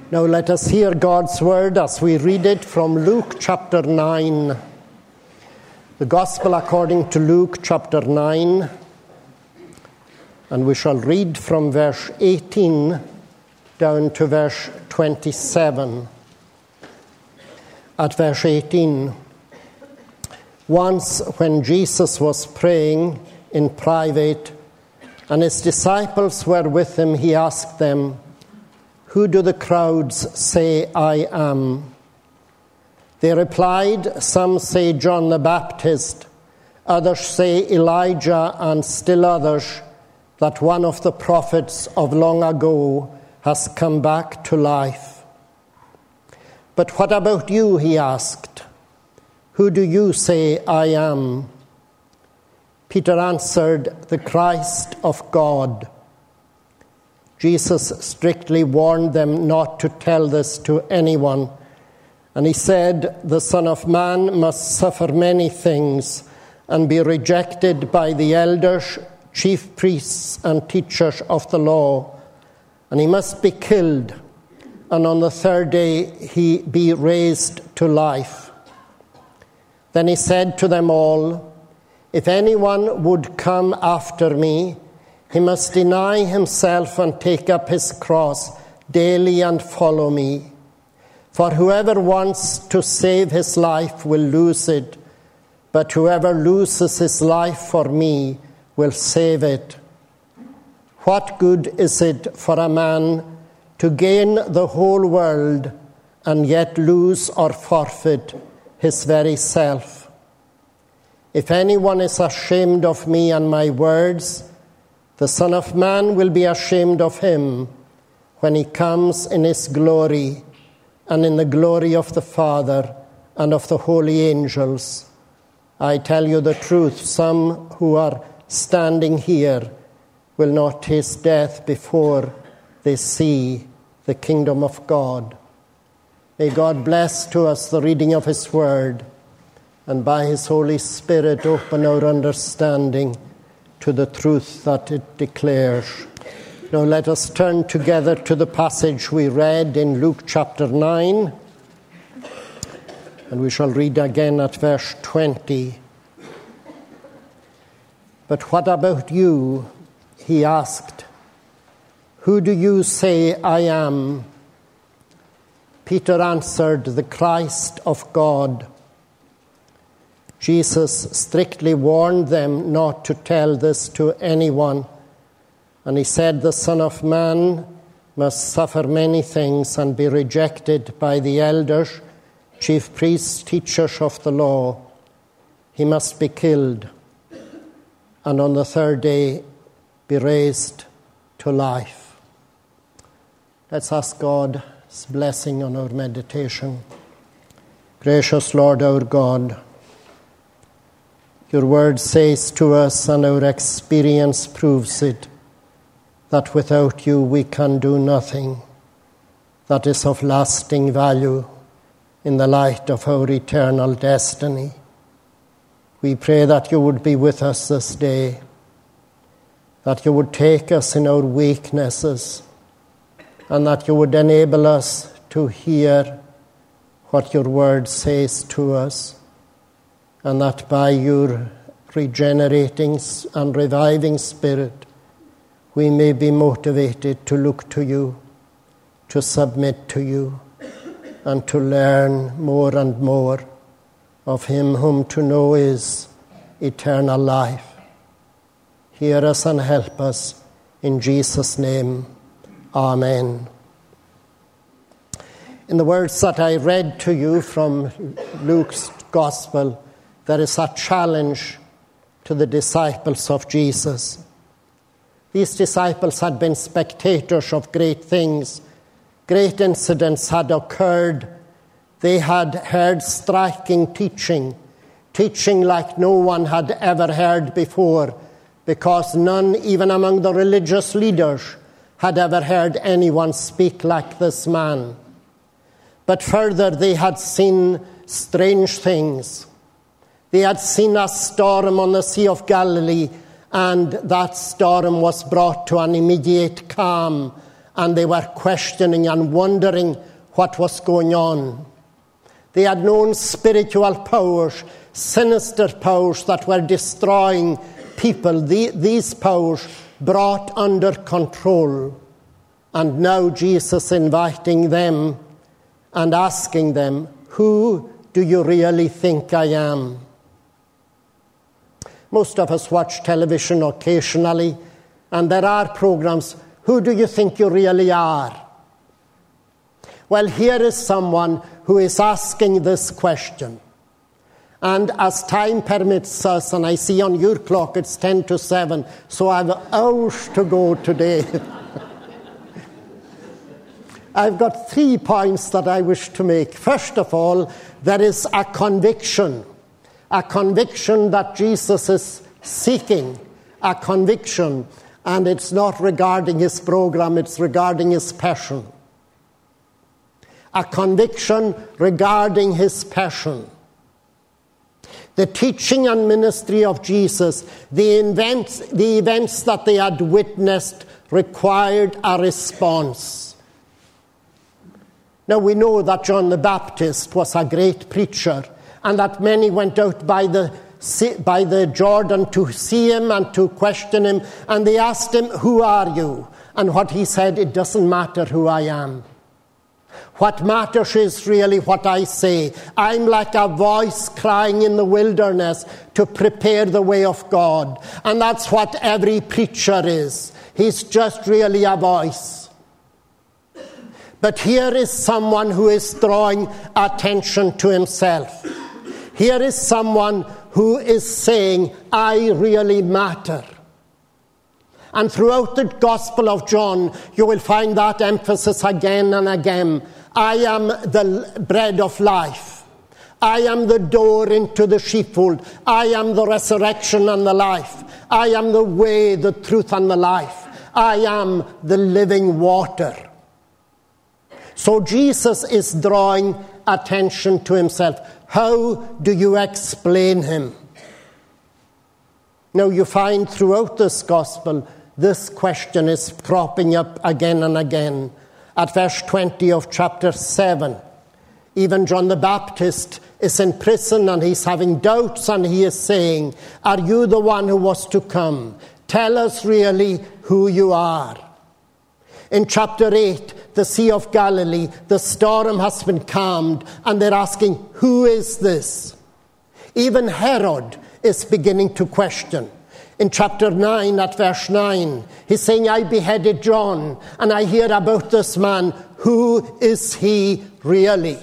Now let us hear God's word as we read it from Luke chapter 9. The Gospel according to Luke chapter 9. And we shall read from verse 18 down to verse 27. At verse 18, once when Jesus was praying in private and his disciples were with him, he asked them, "Who do the crowds say I am?" They replied, "Some say John the Baptist, others say Elijah, and still others that one of the prophets of long ago has come back to life." "But what about you?" he asked. "Who do you say I am?" Peter answered, "The Christ of God." Jesus strictly warned them not to tell this to anyone. And he said, "The Son of Man must suffer many things and be rejected by the elders, chief priests, and teachers of the law. And he must be killed, and on the third day he be raised to life." Then he said to them all, "If anyone would come after me, he must deny himself and take up his cross daily and follow me. For whoever wants to save his life will lose it, but whoever loses his life for me will save it. What good is it for a man to gain the whole world and yet lose or forfeit his very self? If anyone is ashamed of me and my words, the Son of Man will be ashamed of him when he comes in his glory and in the glory of the Father and of the holy angels. I tell you the truth, some who are standing here will not taste death before they see the kingdom of God." May God bless to us the reading of his word, and by his Holy Spirit open our understanding to the truth that it declares. Now let us turn together to the passage we read in Luke chapter 9, and we shall read again at verse 20. "But what about you?" he asked. "Who do you say I am?" Peter answered, "The Christ of God." Jesus strictly warned them not to tell this to anyone. And he said, "The Son of Man must suffer many things and be rejected by the elders, chief priests, teachers of the law. He must be killed, and on the third day be raised to life." Let's ask God's blessing on our meditation. Gracious Lord, our God, your word says to us, and our experience proves it, that without you we can do nothing that is of lasting value in the light of our eternal destiny. We pray that you would be with us this day, that you would take us in our weaknesses, and that you would enable us to hear what your word says to us, and that by your regenerating and reviving Spirit, we may be motivated to look to you, to submit to you, and to learn more and more of him whom to know is eternal life. Hear us and help us. In Jesus' name, amen. In the words that I read to you from Luke's Gospel, there is a challenge to the disciples of Jesus. These disciples had been spectators of great things. Great incidents had occurred. They had heard striking teaching like no one had ever heard before, because none, even among the religious leaders, had ever heard anyone speak like this man. But further, they had seen strange things. They had seen a storm on the Sea of Galilee, and that storm was brought to an immediate calm and they were questioning and wondering what was going on. They had known spiritual powers, sinister powers that were destroying people. These powers brought under control. And now Jesus inviting them and asking them, who do you really think I am? Most of us watch television occasionally, and there are programs, who do you think you really are? Well, here is someone who is asking this question. And as time permits us, and I see on your clock it's 10 to 7, so I have hours to go today. I've got 3 points that I wish to make. First of all, there is a conviction that Jesus is seeking, a conviction, and it's not regarding his program, it's regarding his passion. A conviction regarding his passion. The teaching and ministry of Jesus, the events that they had witnessed required a response. Now we know that John the Baptist was a great preacher, and that many went out by the Jordan to see him and to question him, and they asked him, who are you? And what he said, it doesn't matter who I am. What matters is really what I say. I'm like a voice crying in the wilderness to prepare the way of God. And that's what every preacher is. He's just really a voice. But here is someone who is drawing attention to himself. Here is someone who is saying, I really matter. And throughout the Gospel of John, you will find that emphasis again and again. I am the bread of life. I am the door into the sheepfold. I am the resurrection and the life. I am the way, the truth, and the life. I am the living water. So Jesus is drawing attention to himself. How do you explain him? Now you find throughout this gospel, this question is cropping up again and again. At verse 20 of chapter 7, even John the Baptist is in prison and he's having doubts, and he is saying, are you the one who was to come? Tell us really who you are. In chapter 8, the Sea of Galilee, the storm has been calmed, and they're asking, who is this? Even Herod is beginning to question. In chapter 9, at verse 9, he's saying, I beheaded John, and I hear about this man. Who is he really?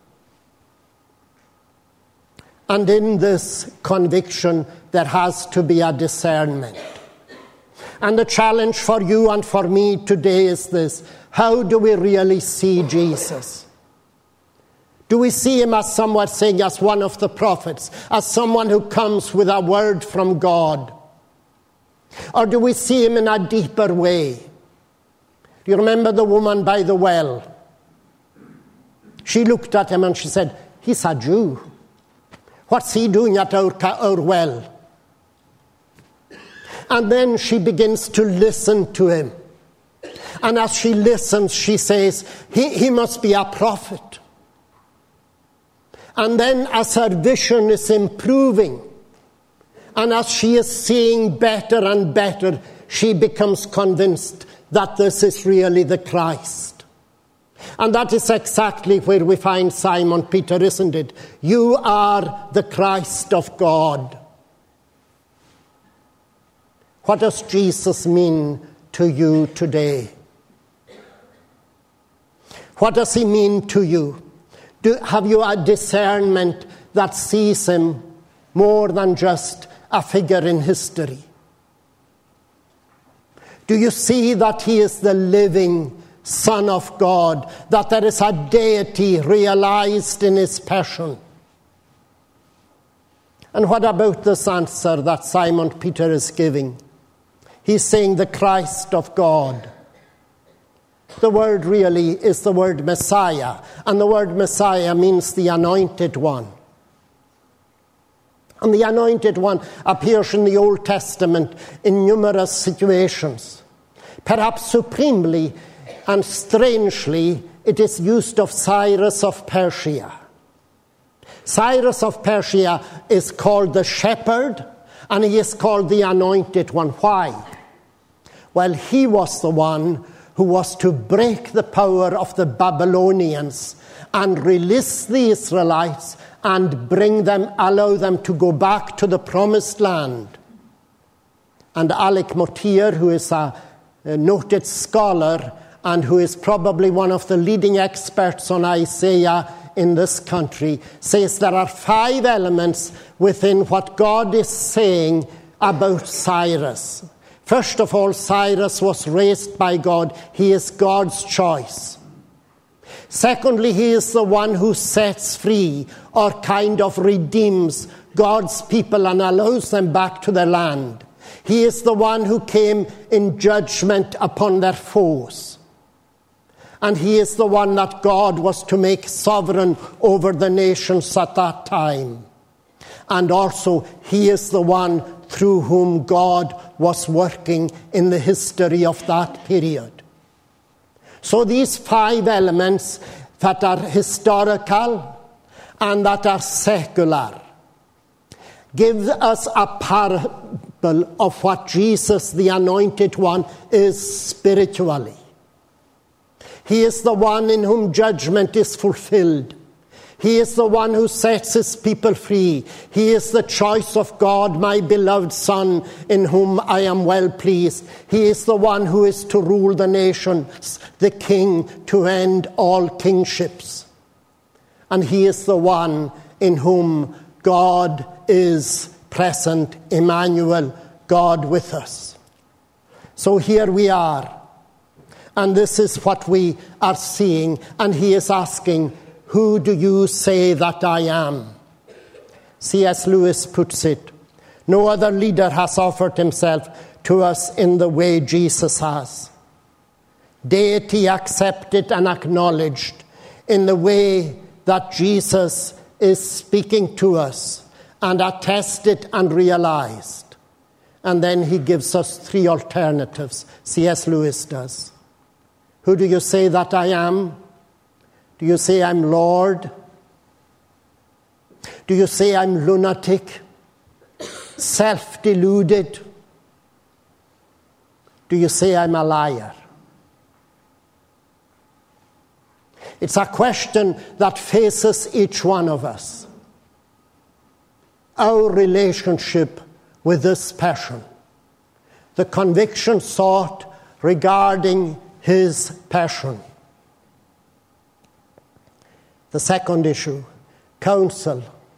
And in this conviction, there has to be a discernment. And the challenge for you and for me today is this. How do we really see Jesus? Do we see him as someone saying, as one of the prophets, as someone who comes with a word from God? Or do we see him in a deeper way? Do you remember the woman by the well? She looked at him and she said, he's a Jew. What's he doing at our well? And then she begins to listen to him. And as she listens, she says, he must be a prophet. And then as her vision is improving, and as she is seeing better and better, she becomes convinced that this is really the Christ. And that is exactly where we find Simon Peter, isn't it? You are the Christ of God. What does Jesus mean to you today? What does he mean to you? Have you a discernment that sees him more than just a figure in history? Do you see that he is the living Son of God, that there is a deity realized in his passion? And what about this answer that Simon Peter is giving? He's saying the Christ of God. The word really is the word Messiah, and the word Messiah means the anointed one. And the anointed one appears in the Old Testament in numerous situations. Perhaps supremely And strangely, it is used of Cyrus of Persia. Cyrus of Persia is called the shepherd, and he is called the anointed one. Why? Well, he was the one who was to break the power of the Babylonians and release the Israelites and allow them to go back to the promised land. And Alec Motyer, who is a noted scholar and who is probably one of the leading experts on Isaiah in this country, says there are 5 elements within what God is saying about Cyrus. First of all, Cyrus was raised by God. He is God's choice. Secondly, he is the one who sets free or kind of redeems God's people and allows them back to their land. He is the one who came in judgment upon their foes. And he is the one that God was to make sovereign over the nations at that time. And also, he is the one through whom God was working in the history of that period. So these 5 elements that are historical and that are secular give us a parable of what Jesus, the Anointed One, is spiritually. He is the one in whom judgment is fulfilled. He is the one who sets his people free. He is the choice of God, my beloved Son, in whom I am well pleased. He is the one who is to rule the nations, the King to end all kingships. And he is the one in whom God is present, Emmanuel, God with us. So here we are. And this is what we are seeing. And he is asking, who do you say that I am? C.S. Lewis puts it, no other leader has offered himself to us in the way Jesus has. Deity accepted and acknowledged in the way that Jesus is speaking to us and attested and realized. And then he gives us 3 alternatives, C.S. Lewis does. Who do you say that I am? Do you say I'm Lord? Do you say I'm lunatic, self-deluded? Do you say I'm a liar? It's a question that faces each one of us. Our relationship with this passion. The conviction sought regarding his passion. The second issue, counsel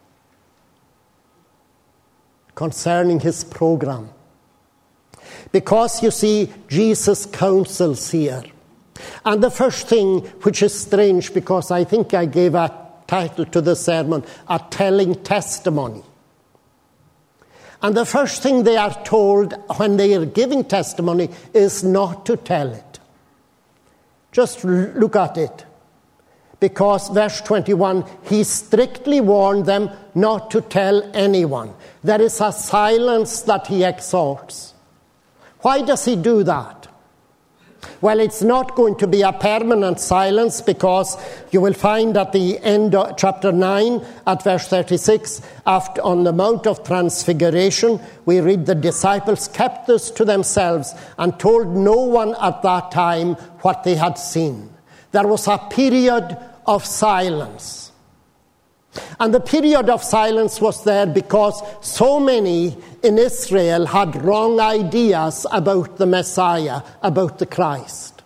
concerning his program. Because you see, Jesus counsels here. And the first thing, which is strange, because I think I gave a title to the sermon, a telling testimony. And the first thing they are told when they are giving testimony is not to tell it. Just look at it. Because, verse 21, he strictly warned them not to tell anyone. There is a silence that he exhorts. Why does he do that? Well, it's not going to be a permanent silence, because you will find at the end of chapter 9, at verse 36, after on the Mount of Transfiguration, we read the disciples kept this to themselves and told no one at that time what they had seen. There was a period of silence. And the period of silence was there because so many in Israel had wrong ideas about the Messiah, about the Christ.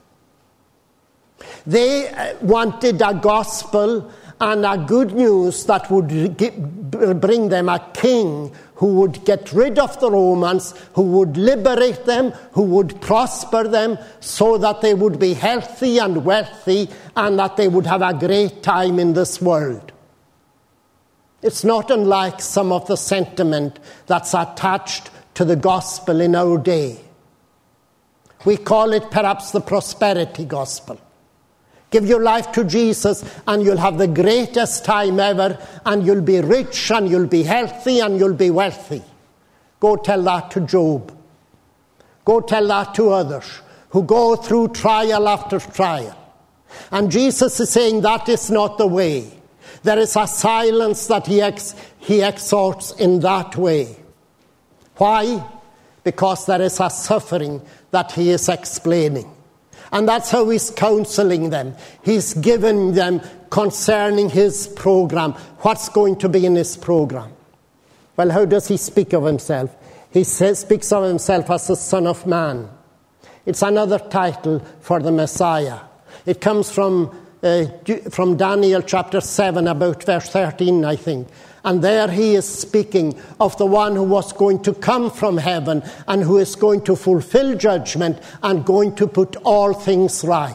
They wanted a gospel and a good news that would bring them a king who would get rid of the Romans, who would liberate them, who would prosper them, so that they would be healthy and wealthy, and that they would have a great time in this world. It's not unlike some of the sentiment that's attached to the gospel in our day. We call it perhaps the prosperity gospel. Give your life to Jesus and you'll have the greatest time ever, and you'll be rich and you'll be healthy and you'll be wealthy. Go tell that to Job. Go tell that to others. who go through trial after trial. And Jesus is saying that is not the way. There is a silence that he exhorts in that way. Why? Because there is a suffering that he is explaining. And that's how he's counseling them. He's giving them concerning his program. What's going to be in his program? Well, how does he speak of himself? He speaks of himself as the Son of Man. It's another title for the Messiah. It comes from Daniel chapter 7, about verse 13, I think. And there he is speaking of the one who was going to come from heaven and who is going to fulfill judgment and going to put all things right.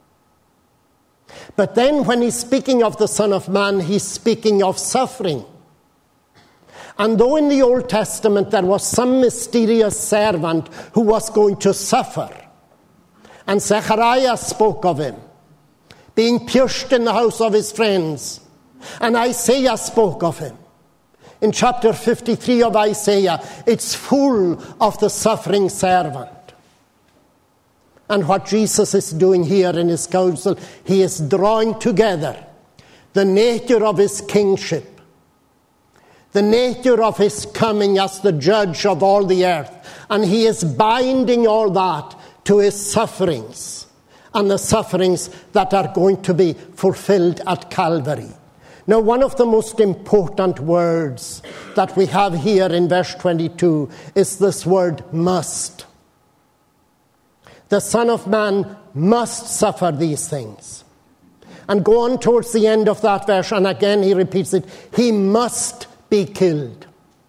But then when he's speaking of the Son of Man, he's speaking of suffering. And though in the Old Testament there was some mysterious servant who was going to suffer, and Zechariah spoke of him being pierced in the house of his friends, and Isaiah spoke of him. In chapter 53 of Isaiah, it's full of the suffering servant. And what Jesus is doing here in his counsel, he is drawing together the nature of his kingship, the nature of his coming as the judge of all the earth, and he is binding all that to his sufferings, and the sufferings that are going to be fulfilled at Calvary. Now, one of the most important words that we have here in verse 22 is this word must. The Son of Man must suffer these things. And go on towards the end of that verse, and again he repeats it. He must be killed.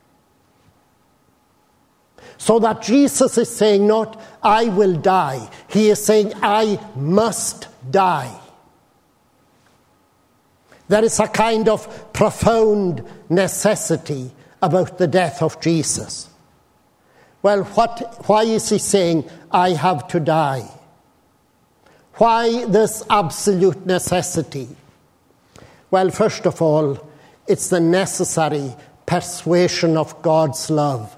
So that Jesus is saying not, I will die. He is saying, I must die. There is a kind of profound necessity about the death of Jesus. Well, why is he saying, I have to die? Why this absolute necessity? Well, first of all, it's the necessary persuasion of God's love.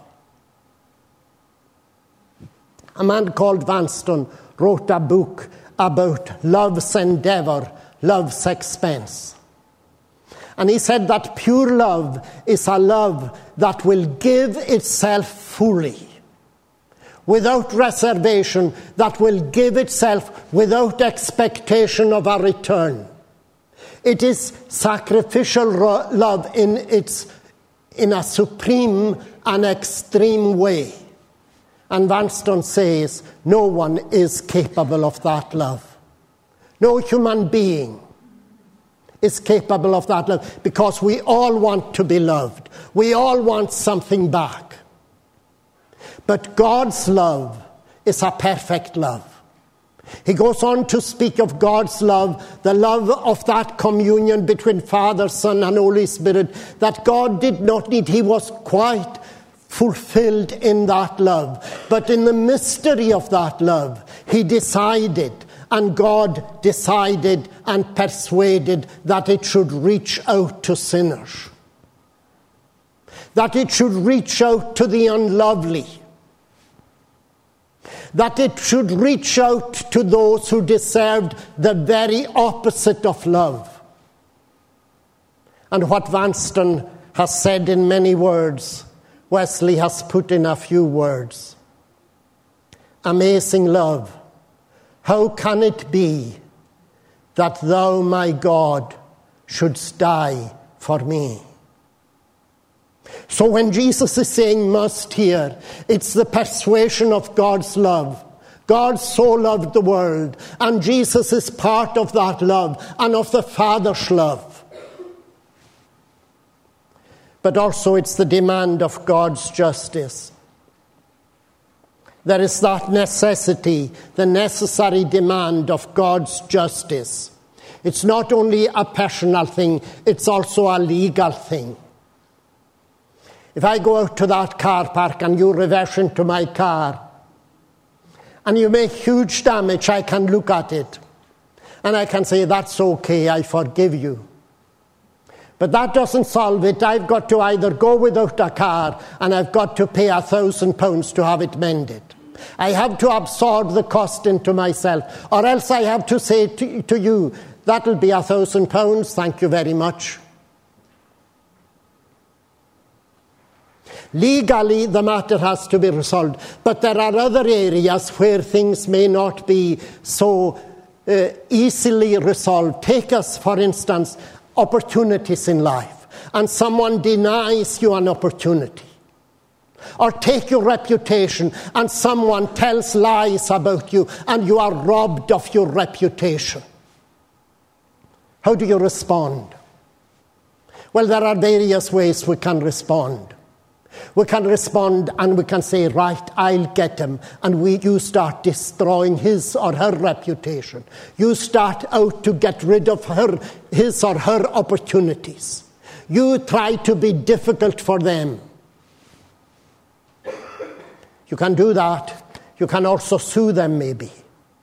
A man called Vanston wrote a book about love's endeavour, love's expense. And he said that pure love is a love that will give itself fully, without reservation, that will give itself without expectation of a return. It is sacrificial love in a supreme and extreme way. And Vanston says, no one is capable of that love. No human being is capable of that love, because we all want to be loved. We all want something back. But God's love is a perfect love. He goes on to speak of God's love, the love of that communion between Father, Son, and Holy Spirit, that God did not need. He was quite fulfilled in that love. But in the mystery of that love, he decided, and God decided and persuaded, that it should reach out to sinners. That it should reach out to the unlovely. That it should reach out to those who deserved the very opposite of love. And what Vanston has said in many words, Wesley has put in a few words. Amazing love, how can it be that thou, my God, shouldst die for me? So when Jesus is saying must here, it's the persuasion of God's love. God so loved the world, and Jesus is part of that love and of the Father's love. But also it's the demand of God's justice. There is that necessity, the necessary demand of God's justice. It's not only a personal thing, it's also a legal thing. If I go out to that car park and you reverse into my car and you make huge damage, I can look at it and I can say, that's okay, I forgive you. But that doesn't solve it. I've got to either go without a car and I've got to pay £1,000 to have it mended. I have to absorb the cost into myself. Or else I have to say to you, that'll be £1,000, thank you very much. Legally, the matter has to be resolved. But there are other areas where things may not be so easily resolved. Take us, for instance, opportunities in life. And someone denies you an opportunity. Or take your reputation and someone tells lies about you and you are robbed of your reputation. How do you respond? Well, there are various ways we can respond. We can respond and we can say, right, I'll get him. And you start destroying his or her reputation. You start out to get rid of his or her opportunities. You try to be difficult for them. You can do that. You can also sue them maybe.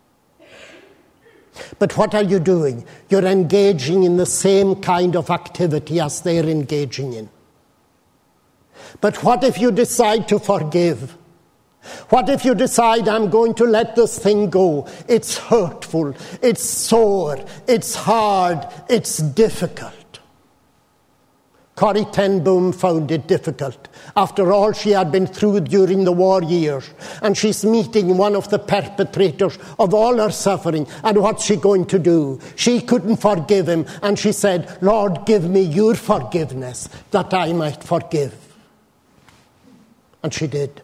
But what are you doing? You're engaging in the same kind of activity as they're engaging in. But what if you decide to forgive? What if you decide, I'm going to let this thing go? It's hurtful, it's sore, it's hard, it's difficult. Corrie ten Boom found it difficult. After all she had been through during the war years. And she's meeting one of the perpetrators of all her suffering. And what's she going to do? She couldn't forgive him. And she said, Lord, give me your forgiveness that I might forgive. And she did.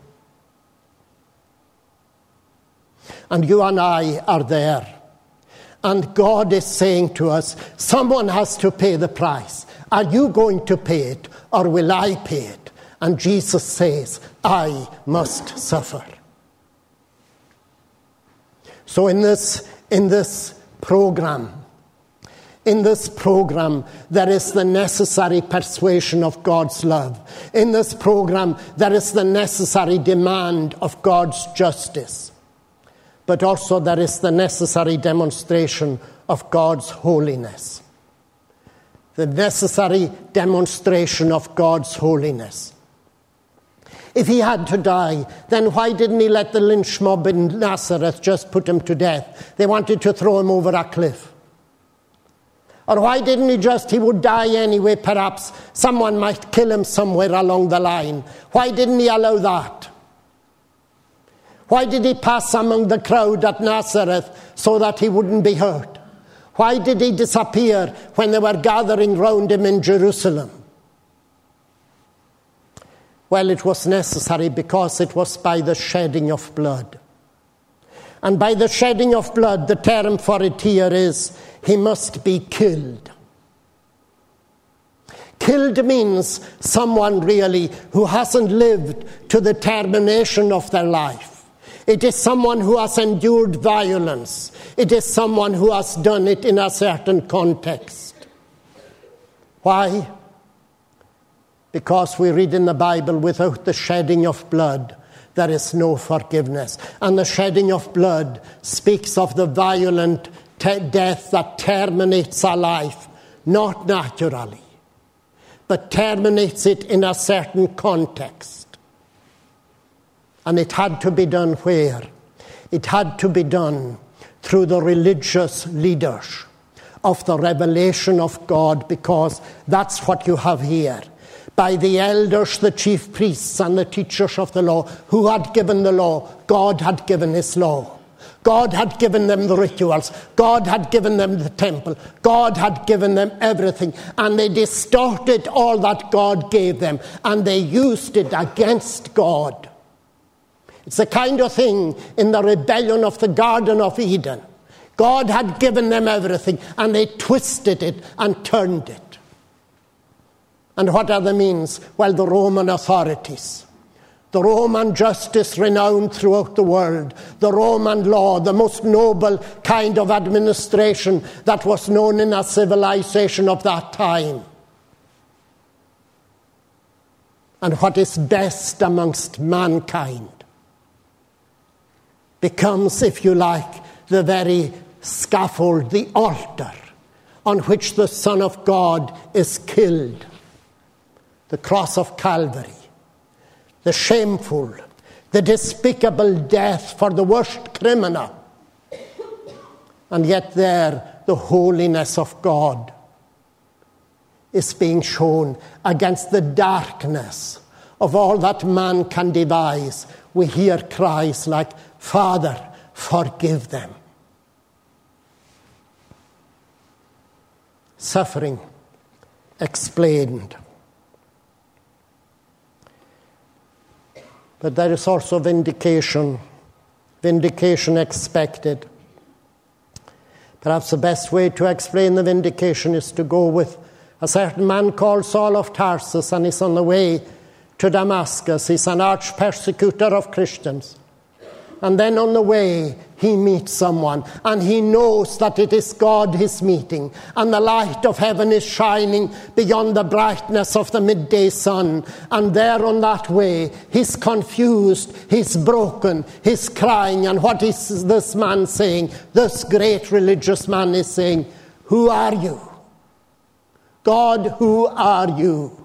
And you and I are there. And God is saying to us, someone has to pay the price. Are you going to pay it or will I pay it? And Jesus says, I must suffer. So in this program, there is the necessary persuasion of God's love. In this program, there is the necessary demand of God's justice. But also there is the necessary demonstration of God's holiness. The necessary demonstration of God's holiness. If he had to die, then why didn't he let the lynch mob in Nazareth just put him to death? They wanted to throw him over a cliff. Or why didn't he would die anyway, perhaps someone might kill him somewhere along the line. Why didn't he allow that? Why did he pass among the crowd at Nazareth so that he wouldn't be hurt? Why did he disappear when they were gathering round him in Jerusalem? Well, it was necessary because it was by the shedding of blood. And by the shedding of blood, the term for it here is, he must be killed. Killed means someone really who hasn't lived to the termination of their life. It is someone who has endured violence. It is someone who has done it in a certain context. Why? Because we read in the Bible, without the shedding of blood, there is no forgiveness. And the shedding of blood speaks of the violent death that terminates a life, not naturally, but terminates it in a certain context. And it had to be done where? It had to be done through the religious leaders of the revelation of God, because that's what you have here. By the elders, the chief priests, and the teachers of the law, who had given the law. God had given his law. God had given them the rituals. God had given them the temple. God had given them everything. And they distorted all that God gave them. And they used it against God. It's the kind of thing in the rebellion of the Garden of Eden. God had given them everything, and they twisted it and turned it. And what are the means? Well, the Roman authorities. The Roman justice renowned throughout the world. The Roman law, the most noble kind of administration that was known in a civilization of that time. And what is best amongst mankind becomes, if you like, the very scaffold, the altar on which the Son of God is killed. The cross of Calvary. The shameful, the despicable death for the worst criminal. And yet there, the holiness of God is being shown against the darkness of all that man can devise. We hear cries like, Father, forgive them. Suffering explained. But there is also vindication expected. Perhaps the best way to explain the vindication is to go with a certain man called Saul of Tarsus, and he's on the way to Damascus. He's an arch persecutor of Christians. And then on the way, he meets someone, and he knows that it is God he's meeting. And the light of heaven is shining beyond the brightness of the midday sun. And there on that way, he's confused, he's broken, he's crying. And what is this man saying? This great religious man is saying, who are you? God, who are you?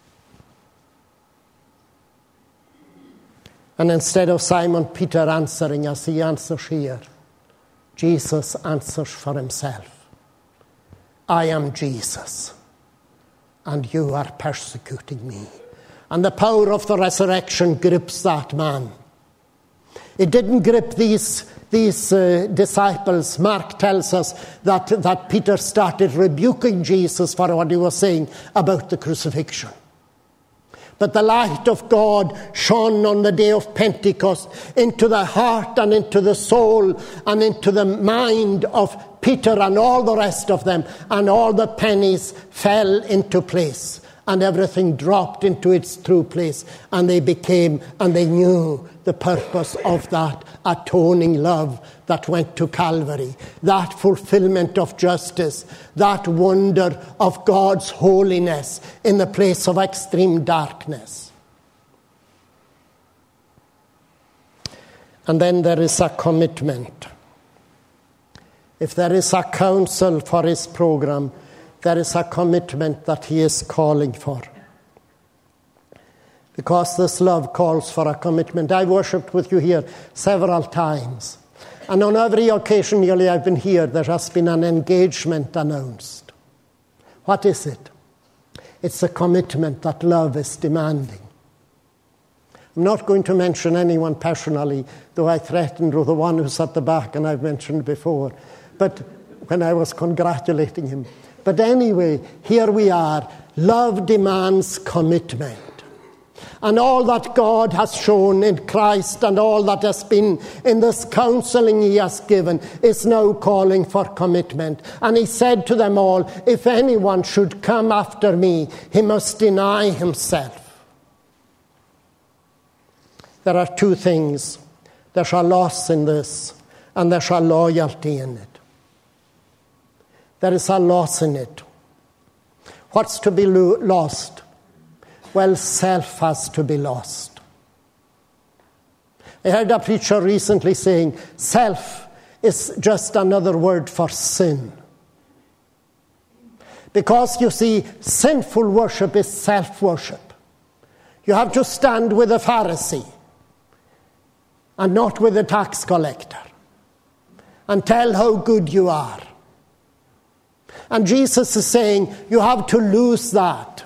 And instead of Simon Peter answering as he answers here, Jesus answers for himself. I am Jesus, and you are persecuting me. And the power of the resurrection grips that man. It didn't grip these disciples. Mark tells us that Peter started rebuking Jesus for what he was saying about the crucifixion. But the light of God shone on the day of Pentecost into the heart and into the soul and into the mind of Peter and all the rest of them. And all the pennies fell into place. And everything dropped into its true place. And they knew the purpose of that atoning love that went to Calvary. That fulfillment of justice. That wonder of God's holiness in the place of extreme darkness. And then there is a commitment. If there is a counsel for his program, there is a commitment that he is calling for. Because this love calls for a commitment. I worshipped with you here several times. And on every occasion nearly I've been here, there has been an engagement announced. What is it? It's a commitment that love is demanding. I'm not going to mention anyone personally, though I threatened with the one who's at the back and I've mentioned before. But when I was congratulating him. But anyway, here we are. Love demands commitment. And all that God has shown in Christ and all that has been in this counseling he has given is now calling for commitment. And he said to them all, if anyone should come after me, he must deny himself. There are two things. There's a loss in this, and there's a loyalty in it. There is a loss in it. What's to be lost? Well, self has to be lost. I heard a preacher recently saying, self is just another word for sin. Because, you see, sinful worship is self-worship. You have to stand with a Pharisee and not with a tax collector and tell how good you are. And Jesus is saying, you have to lose that.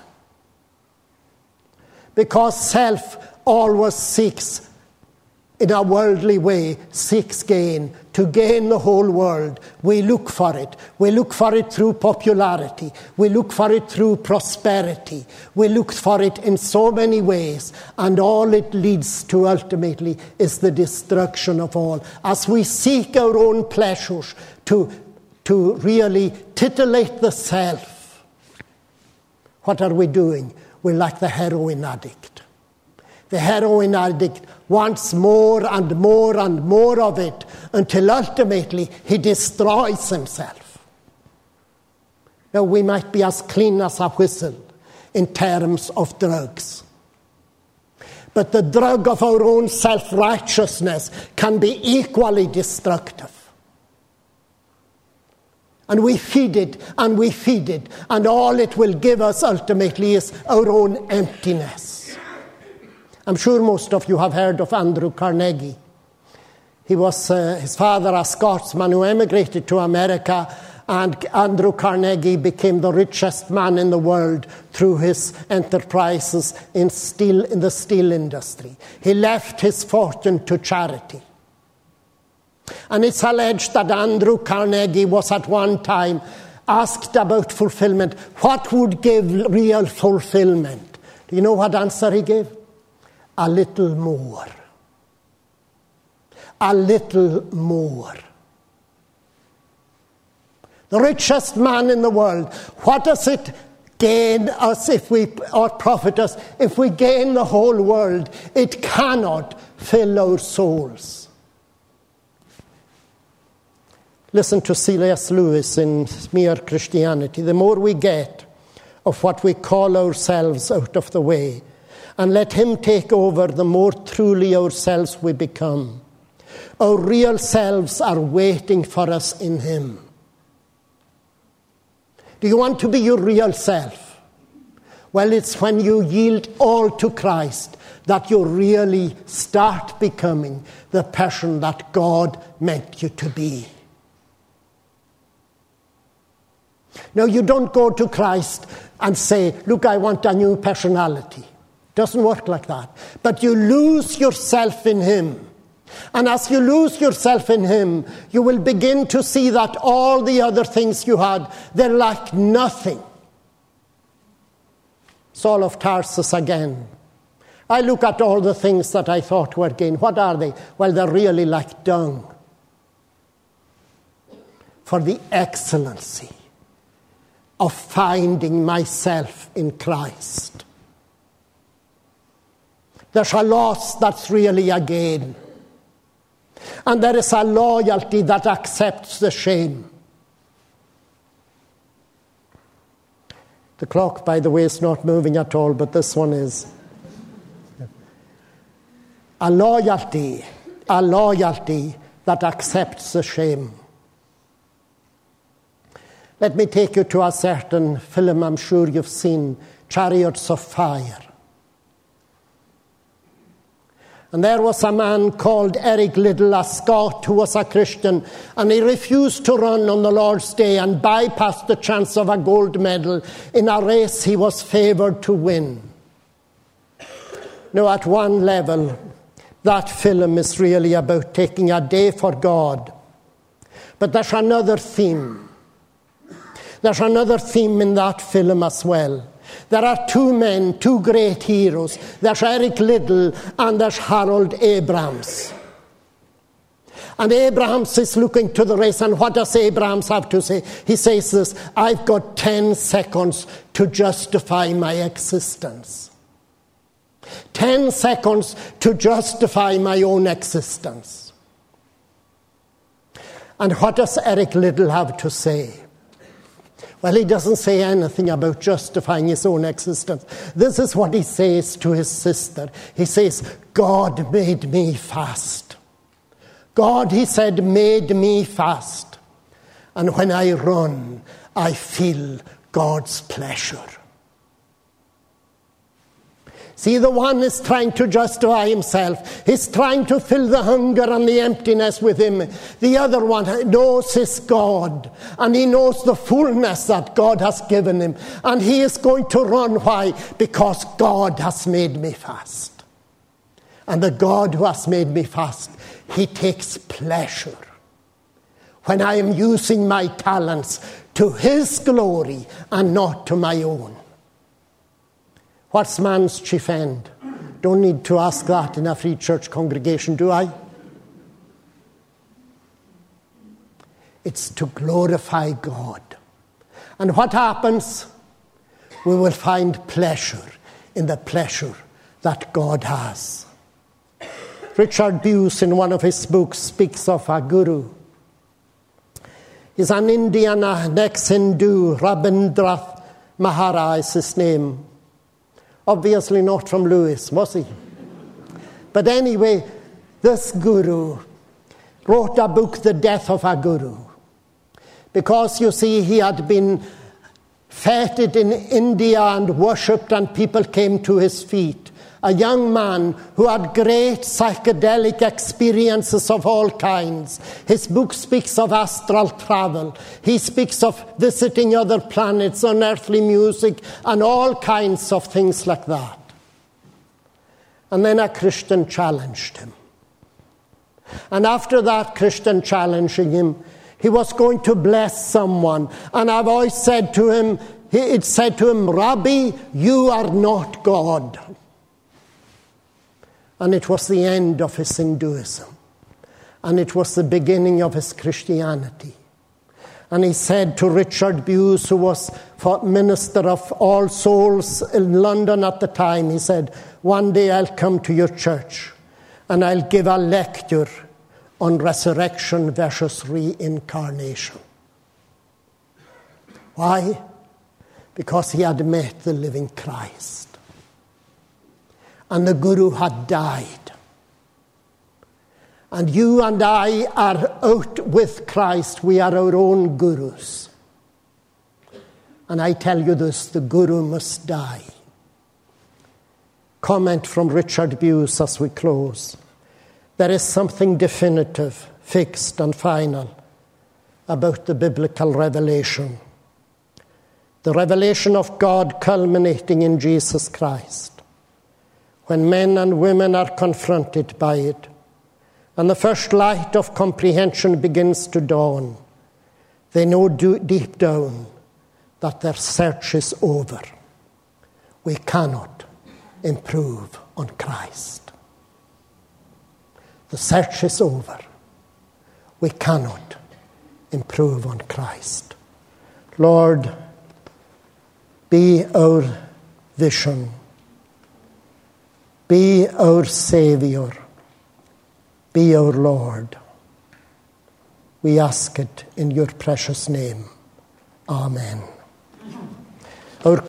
Because self always seeks, in a worldly way, seeks gain. To gain the whole world, we look for it. We look for it through popularity. We look for it through prosperity. We look for it in so many ways. And all it leads to ultimately is the destruction of all. As we seek our own pleasures to really titillate the self, what are we doing? We're like the heroin addict. The heroin addict wants more and more and more of it until ultimately he destroys himself. Now, we might be as clean as a whistle in terms of drugs. But the drug of our own self-righteousness can be equally destructive. And we feed it, and we feed it, and all it will give us ultimately is our own emptiness. I'm sure most of you have heard of Andrew Carnegie. He was his father, a Scotsman who emigrated to America, and Andrew Carnegie became the richest man in the world through his enterprises in the steel industry. He left his fortune to charity. And it's alleged that Andrew Carnegie was at one time asked about fulfillment. What would give real fulfillment? Do you know what answer he gave? A little more. A little more. The richest man in the world. What does it gain us or profit us if we gain the whole world? It cannot fill our souls. Listen to C.S. Lewis in Mere Christianity. The more we get of what we call ourselves out of the way, and let him take over, the more truly ourselves we become. Our real selves are waiting for us in him. Do you want to be your real self? Well, it's when you yield all to Christ that you really start becoming the person that God meant you to be. Now, you don't go to Christ and say, look, I want a new personality. It doesn't work like that. But you lose yourself in him. And as you lose yourself in him, you will begin to see that all the other things you had, they're like nothing. Saul of Tarsus again. I look at all the things that I thought were gain. What are they? Well, they're really like dung. For the excellency of finding myself in Christ. There's a loss that's really a gain. And there is a loyalty that accepts the shame. The clock, by the way, is not moving at all, but this one is. A loyalty that accepts the shame. Let me take you to a certain film I'm sure you've seen, Chariots of Fire. And there was a man called Eric Liddell, a Scot who was a Christian, and he refused to run on the Lord's Day and bypassed the chance of a gold medal in a race he was favoured to win. Now, at one level, that film is really about taking a day for God. But there's another theme. There's another theme in that film as well. There are two men, two great heroes. There's Eric Liddell and there's Harold Abrahams. And Abrahams is looking to the race, and what does Abrahams have to say? He says this, I've got 10 seconds to justify my existence. 10 seconds to justify my own existence. And what does Eric Liddell have to say? Well, he doesn't say anything about justifying his own existence. This is what he says to his sister. He says, God made me fast. God, he said, made me fast. And when I run, I feel God's pleasure. See, the one is trying to justify himself. He's trying to fill the hunger and the emptiness with him. The other one knows his God, and he knows the fullness that God has given him. And he is going to run. Why? Because God has made me fast. And the God who has made me fast, he takes pleasure when I am using my talents to his glory and not to my own. What's man's chief end? Don't need to ask that in a free church congregation, do I? It's to glorify God. And what happens? We will find pleasure in the pleasure that God has. Richard Bewes, in one of his books, speaks of a guru. He's an Indian, an ex-Hindu, Rabindranath Mahara is his name. Obviously not from Lewis, was he? But anyway, this guru wrote a book, The Death of a Guru. Because, you see, he had been feted in India and worshipped, and people came to his feet a young man who had great psychedelic experiences of all kinds. His book speaks of astral travel. He speaks of visiting other planets, unearthly music, and all kinds of things like that. And then a Christian challenged him. And after that Christian challenging him, he was going to bless someone. And a voice said to him, Rabbi, you are not God. And it was the end of his Hinduism. And it was the beginning of his Christianity. And he said to Richard Bewes, who was minister of All Souls in London at the time, he said, one day I'll come to your church and I'll give a lecture on resurrection versus reincarnation. Why? Because he had met the living Christ. And the Guru had died. And you and I are out with Christ. We are our own gurus. And I tell you this, the Guru must die. Comment from Richard Bewes as we close. There is something definitive, fixed and final about the biblical revelation. The revelation of God culminating in Jesus Christ. When men and women are confronted by it, and the first light of comprehension begins to dawn, they know deep down that their search is over. We cannot improve on Christ. The search is over. We cannot improve on Christ. Lord, be our vision. Be our Savior. Be our Lord. We ask it in your precious name. Amen. Our